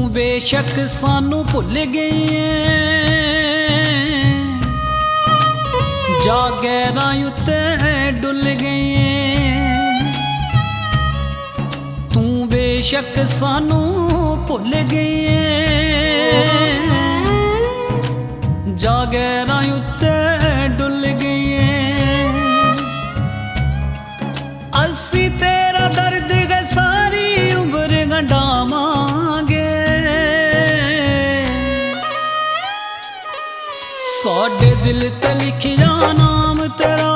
बेशक सानू भुल गई है, जा गैरां उत्ते डुल गई है। तू बेशक सानू भुल गई है, जा गैरां उत्ते डुल गई है। असी तेरा दर्द गए सारी उम्र गंढावांगे, साडे दिल ते लिखिया नाम तेरा,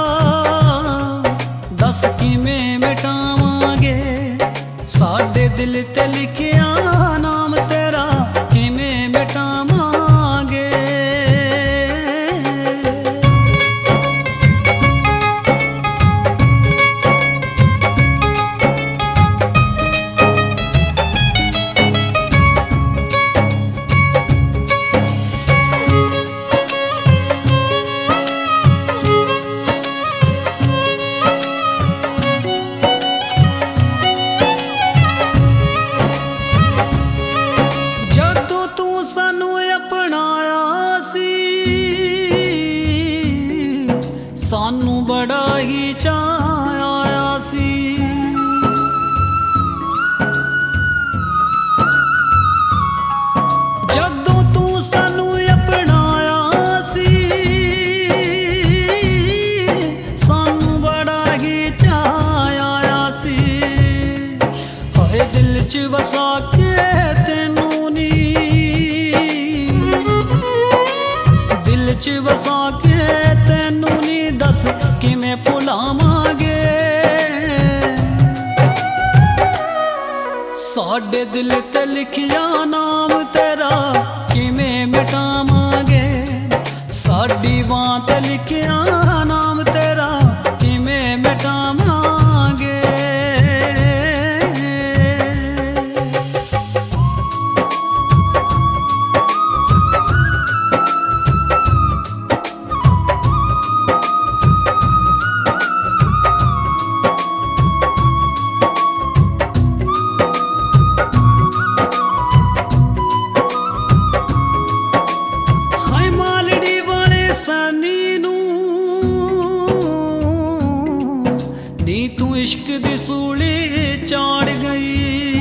दस किवें मिटावांगे। साडे दिल ते लिखिया नाम तेरा, किवें मिटावांगे। सानू बड़ा ही चाऽ आया सी, जदों तू सानू अपनाया सी। सानू बड़ा ही चाऽ आया सी, हाय दिल च वसा के तेनू नी, दिल च वसा के तेनू नी, दस किवें भुलावांगे। साडे दिल ते लिखिया नाम तेरा, किवें मिटावांगे। साडी बां ते लिखिया नाम तेरा, किवें मिटावांगे। नी तू इश्क दी सूली चाड़ गई,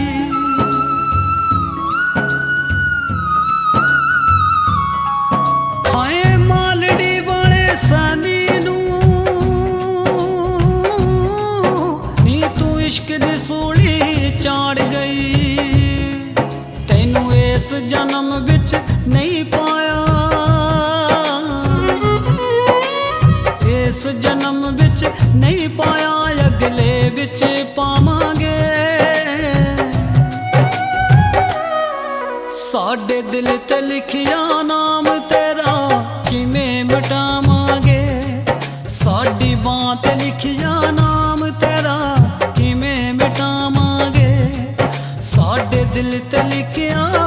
हाय मालड़ी वाले सानी नू। नी तू इश्क दी सूली चाड़ गई, तैनू इस जन्म विच नहीं पाया, इस जन्म विच नहीं पाया, अगले विच पावांगे। साडे दिल ते लिखिया नाम तेरा, किवें मिटावांगे। साडी बां ते लिखिया नाम तेरा, किवें मिटावांगे। साडे दिल ते लिखिया